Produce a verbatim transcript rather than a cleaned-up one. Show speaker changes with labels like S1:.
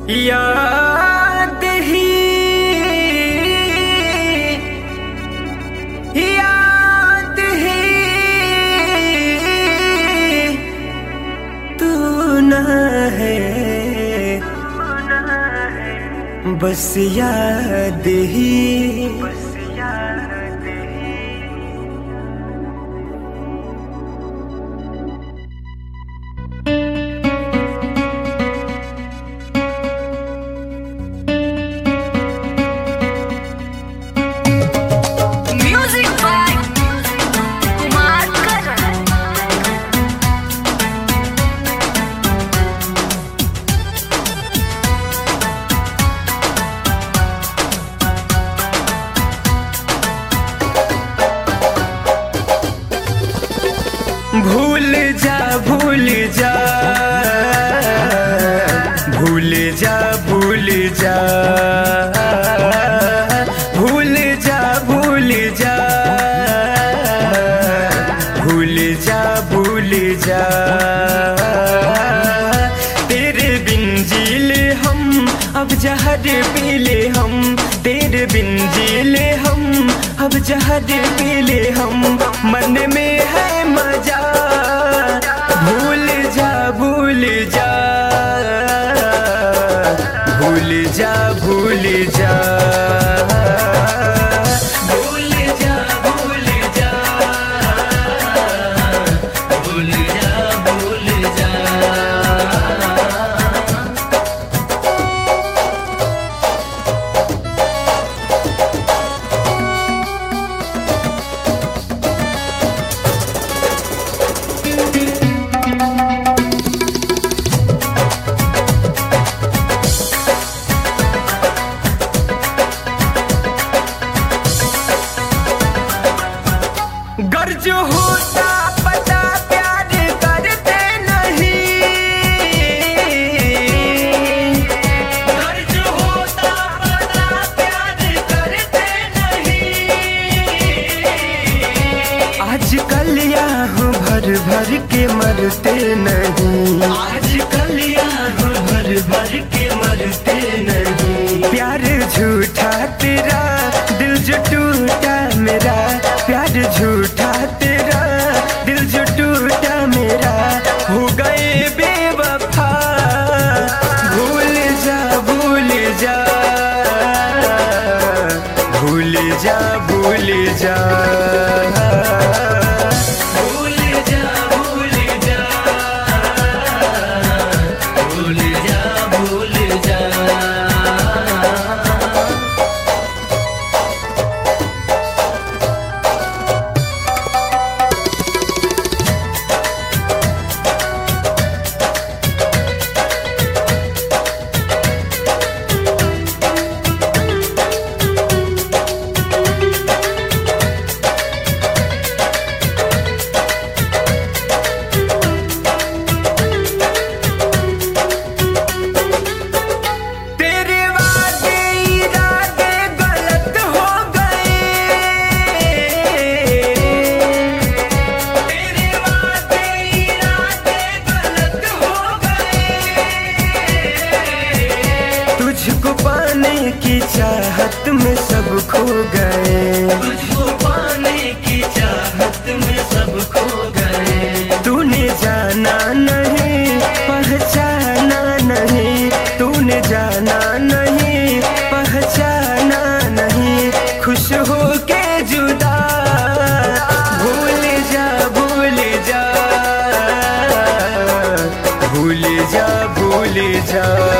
S1: याद ही याद ही तू ना है, बस याद ही भूल जा भूल जा भूल जा भूल जा भूल जा भूल जा भूल जा भूल जा तेरे बिन जीले हम अब जहर पीले हम, तेरे बिन जीले हम अब जहर पीले हम, मन में है मजा भूल जा भूल जा भूल जा भूल जा भूल जा भूल जा भूल जा भूल जा। गर्ज होता पता प्यार करते नहीं, गर्ज होता पता प्यार करते नहीं, आजकल यहाँ भर भर के मरते नहीं, आजकल यहाँ भर भर के मरते नहीं, प्यार झूठा तेरा दिल जो टूटा मेरा, प्यार झूठा तेरा दिल जो टूटा मेरा, हो गए बेवफा भूल जा भूल जा भूल जा भूल जा भूल जा भूल जा भूल जा भूल जा। तुझको पाने की चाहत में सब खो गए, तुझको पाने की चाहत में सब खो गए, तूने जाना नहीं पहचाना नहीं, तूने जाना नहीं पहचाना नहीं, खुश हो के जुदा भूल जा भूल जा भूल जा भूल जा।